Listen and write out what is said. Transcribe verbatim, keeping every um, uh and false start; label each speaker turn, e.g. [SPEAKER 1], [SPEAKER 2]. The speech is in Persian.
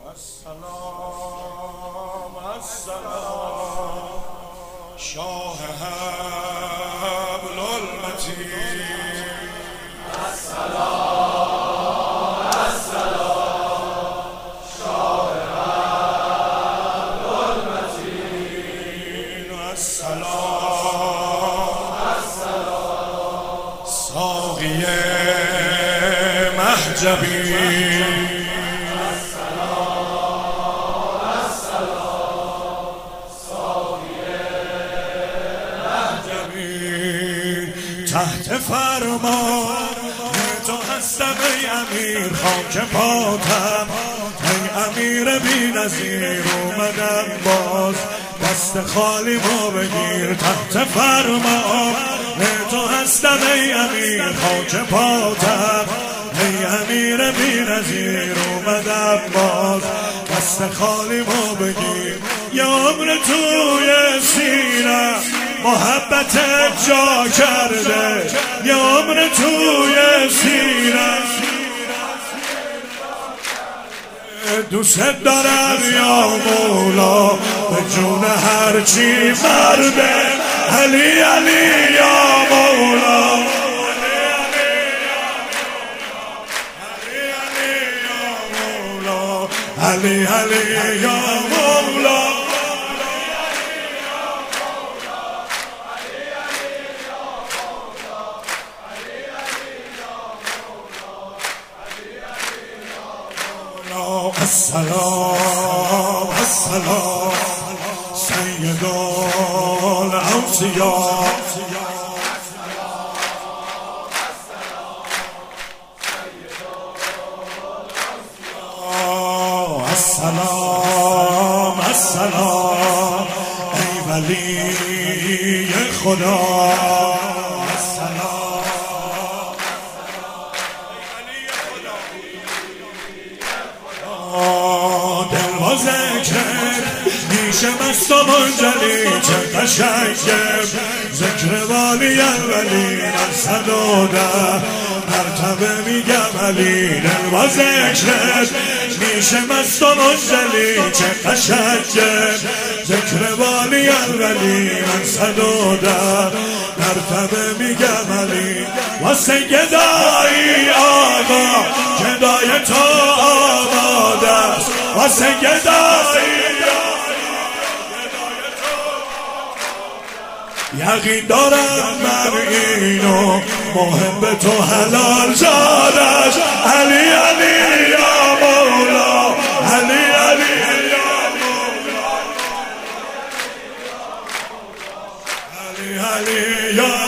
[SPEAKER 1] السلام السلام شاه حبل المتین
[SPEAKER 2] السلام السلام شاه حبل المتین
[SPEAKER 1] السلام
[SPEAKER 2] السلام
[SPEAKER 1] ساقی محجبی تحت فرمان تو هستم ای امیر، خاک پاتم ای امیر بی نظیر، اومدم باز دست خالی ما بگیر. تحت فرمان تو هستم ای امیر، خاک پاتم ای امیر بی نظیر، اومدم باز دست خالی ما بگیر. یه عمر توی سینه محبت جا کرده، یه عمر توی سینه دوست دارم یا مولا، به جون هرچی مرده. علی علی یا مولا، علی علی یا مولا. السلام السلام سید الاوصیاء السلام السلام ای ولی خدا. میشه مست و منجلی چه قشنگه، ذکر والی اولی من صد و ده مرتبه میگم علی. دل با ذکرت میشه مست و منجلی چه قشنگه، ذکر والی اولی من صد و ده مرتبه میگم علی. واسه گدایی آقا گدای تو آماده است، واسه گدایی یقین دارم من اینو محب تو حلال زادش. علی علی یا مولا، علی علی یا مولا، علی علی یا